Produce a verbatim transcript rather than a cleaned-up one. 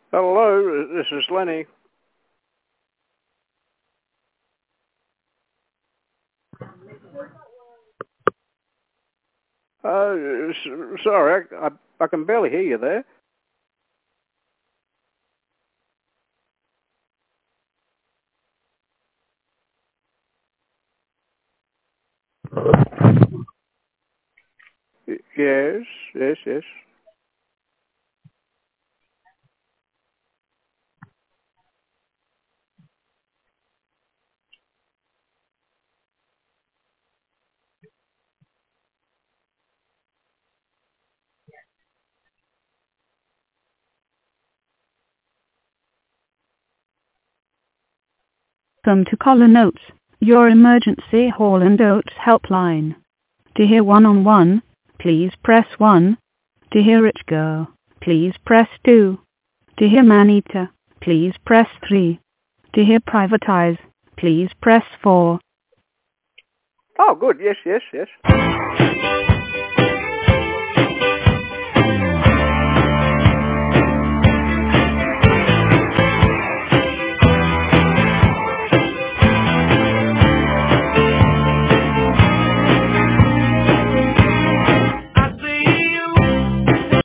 Hello, this is Lenny. Uh, s- sorry, I, I, I can barely hear you there. Y- Yes, yes, yes. Welcome to Colin Oates, your emergency Hall and Oates helpline. To hear one-on-one, please press one. To hear Rich Girl, please press two. To hear Manita, please press three. To hear Privatize, please press four. Oh, good. Yes, yes, yes.